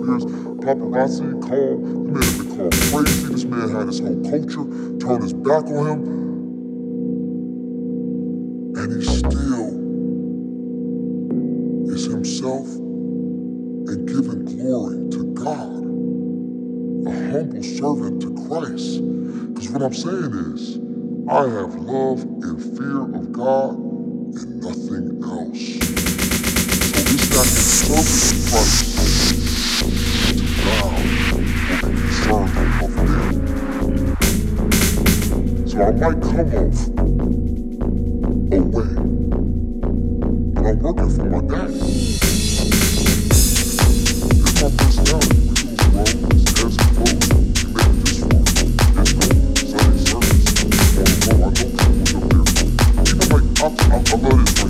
years. Paparazzi called, the man had been called crazy. This man had his whole culture turn his back on him. And he still is himself and giving glory to God. A humble servant to Christ. Because what I'm saying is, I have love and fear of God and nothing else. So it's not his service to Christ to God or be concerned of them. So I might come off away, but I'm working for my daddy. It's my personality. We do grow, it's ebbs and flows. We make it this far. Yes, no. Sunday service. On the road, I know people was up there. Even like, I love this.